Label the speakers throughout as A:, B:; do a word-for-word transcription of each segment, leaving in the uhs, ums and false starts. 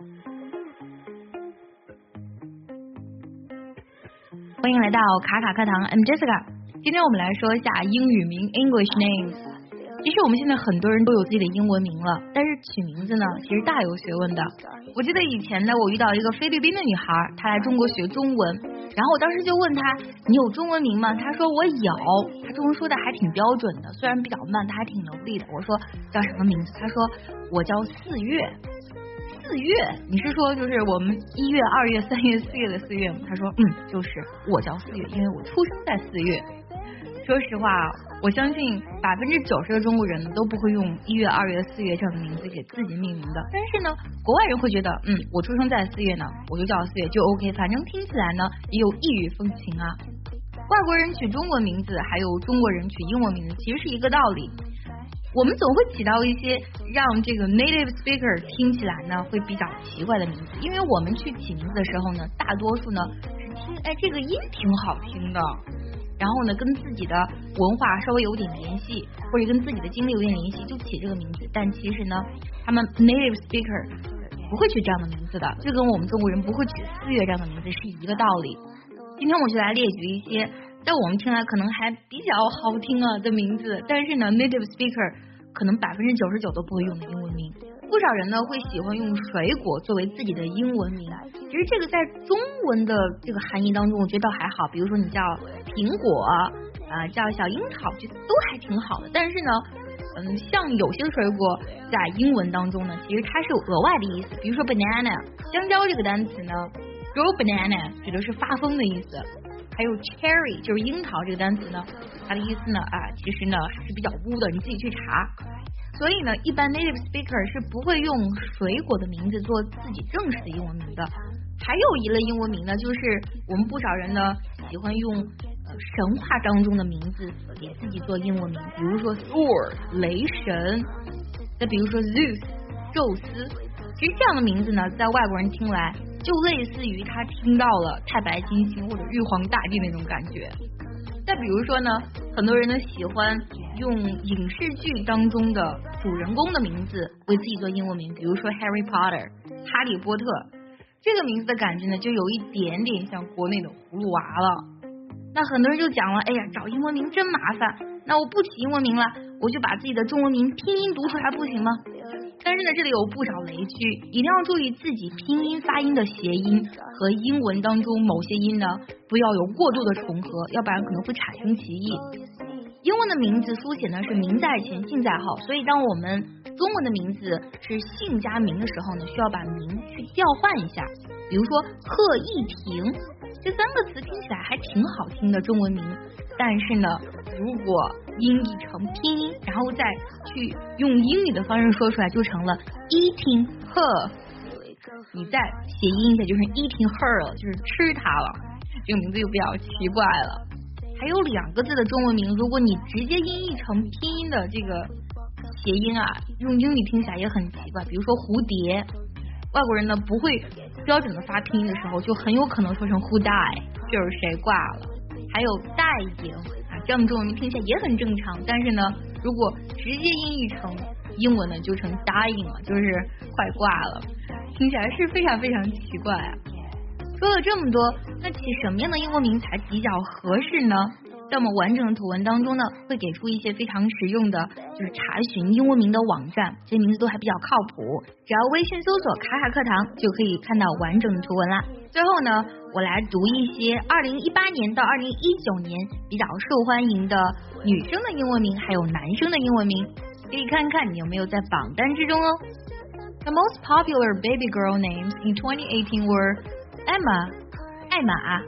A: 欢迎来到卡卡课堂 ，I'm Jessica。今天我们来说一下英语名 English names。其实我们现在很多人都有自己的英文名了，但是取名字呢，其实大有学问的。我记得以前呢，我遇到一个菲律宾的女孩，她来中国学中文，然后我当时就问她，你有中文名吗？她说我有，她中文说的还挺标准的，虽然比较慢，她还挺流利的。我说叫什么名字？她说我叫四月。四月，你是说就是我们一月、二月、三月、四月的四月吗？他说，嗯，就是我叫四月，因为我出生在四月。说实话，我相信百分之九十的中国人都不会用一月、二月、四月这样的名字给自己命名的。但是呢，国外人会觉得，嗯，我出生在四月呢，我就叫四月就 OK， 反正听起来呢也有异域风情啊。外国人取中文名字，还有中国人取英文名字，其实是一个道理。我们总会起到一些让这个 native speaker 听起来呢会比较奇怪的名字，因为我们去起名字的时候呢，大多数呢是听，哎，这个音挺好听的，然后呢跟自己的文化稍微有点联系，或者跟自己的经历有点联系，就起这个名字。但其实呢，他们 native speaker 不会取这样的名字的，就跟我们中国人不会取四月这样的名字是一个道理。今天我就来列举一些在我们听来可能还比较好听啊的名字，但是呢 native speaker 可能百分之九十九都不会用的英文名。不少人呢会喜欢用水果作为自己的英文名，其实这个在中文的这个含义当中我觉得还好，比如说你叫苹果啊、呃、叫小樱桃，这都还挺好的。但是呢嗯，像有些水果在英文当中呢其实它是有额外的意思，比如说 banana 香蕉这个单词呢grow banana 指的是发疯的意思，还有 cherry 就是樱桃这个单词呢，它的意思呢啊，其实呢还是比较污的，你自己去查。所以呢，一般 native speaker 是不会用水果的名字做自己正式的英文名的。还有一类英文名呢，就是我们不少人呢喜欢用呃神话当中的名字给自己做英文名，比如说 Thor 雷神，再比如说 Zeus 宙斯。其实这样的名字呢，在外国人听来就类似于他听到了太白金星或者玉皇大帝那种感觉。再比如说呢，很多人呢喜欢用影视剧当中的主人公的名字为自己做英文名，比如说 Harry Potter 哈利波特，这个名字的感觉呢就有一点点像国内的葫芦娃了。那很多人就讲了，哎呀，找英文名真麻烦，那我不起英文名了，我就把自己的中文名拼音读出来不行吗？但是呢，这里有不少雷区，一定要注意自己拼音发音的谐音和英文当中某些音呢，不要有过度的重合，要不然可能会产生歧义。英文的名字书写呢是名在前姓在后，所以当我们中文的名字是姓加名的时候呢，需要把名去调换一下。比如说贺一婷这三个词听起来还挺好听的中文名，但是呢如果音译成拼音，然后再去用英语的方式说出来，就成了 eating her， 你再谐音一下就是 eating her 了，就是吃它了，这个名字就比较奇怪了。还有两个字的中文名，如果你直接音译成拼音的这个谐音啊，用英语听起来也很奇怪。比如说蝴蝶，外国人呢不会标准的发拼音的时候，就很有可能说成 who die， 就是谁挂了。还有戴颖啊，这样的中文名听起来也很正常，但是呢，如果直接音译成英文呢，就成 dying 了，就是快挂了，听起来是非常非常奇怪啊。说了这么多，那起什么样的英文名才比较合适呢？在我们完整的图文当中呢，会给出一些非常实用的，就是查询英文名的网站，这些名字都还比较靠谱，只要微信搜索卡卡课堂就可以看到完整的图文啦。最后呢，我来读一些二零一八年到二零一九年比较受欢迎的女生的英文名，还有男生的英文名，可以看看你有没有在榜单之中哦。The most popular baby girl names in twenty eighteen were Emma 艾玛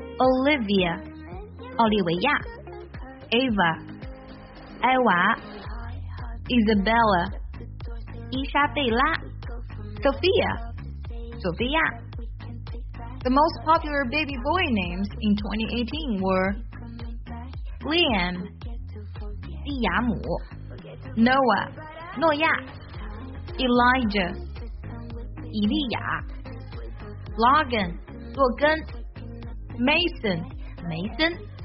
A: Olivia 奥利维亚 Ava 艾娃 Isabella 伊莎贝拉 Sophia 索菲亚。 The most popular baby boy names in twenty eighteen were Liam 利亚姆 Noah 诺亚 Elijah 以利亚Logan 洛根 Mason 梅森